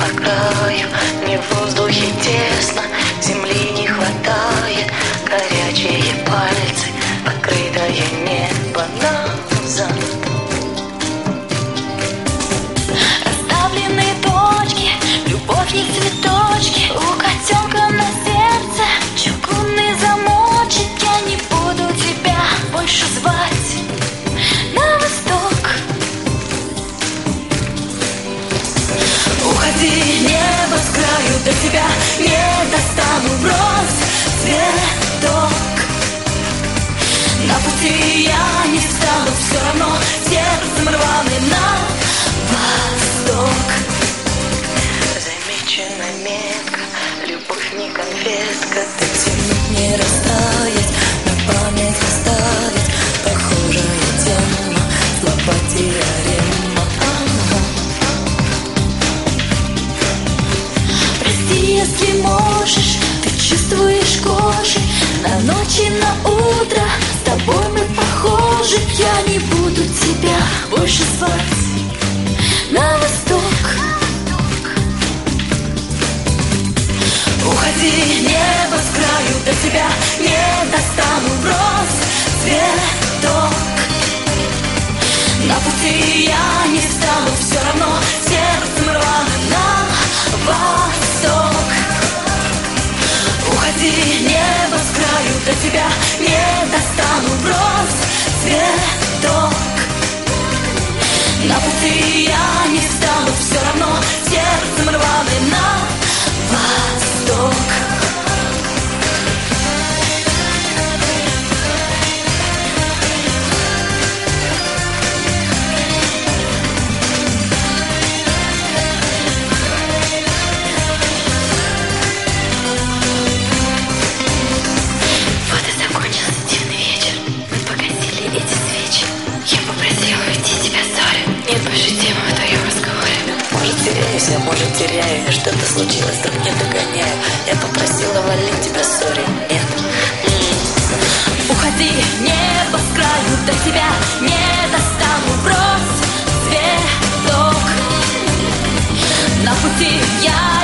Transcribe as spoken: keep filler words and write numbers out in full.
по краю, не в воздухе тесно, земли не хватает, горячие пальцы, покрытое небо назад. Расставленные точки, любовь и цветочки, у котенка на сердце чугунный замочек. Я не буду тебя больше звать на восток. Уходи, небо с краю, до тебя не достану, брось цветок. На пути я не встану, все равно сердцем рваный на восток. Замечена метка, любовь не конфетка, ты тянуть не растаять, на память оставить, похожая тема, слова теорема. Прости, если можешь, ты чувствуешь кожей, на ночь и на утро с тобой мы похожи. Я не буду тебя больше звать на восток. Уходи, небо с краю, до тебя не достану, брось цветок. На пути я не встану, все равно сердцем рваным на восток. Уходи, небо с краю, до тебя не достану, брось цветок. На пути я не встану, все равно сердцем рваным на восток. Вот и закончился дивный вечер. Мы погасили эти свечи. Я попросила уйти тебя, ссоры. Нет больше темы в твоем разговоре. Может, теряюсь, я, может, теряю, что-то случилось, так не догоняю. Я попросила валить тебя, сори, нет. Уходи, небо с краю, до тебя не достану, брось цветок. На пути я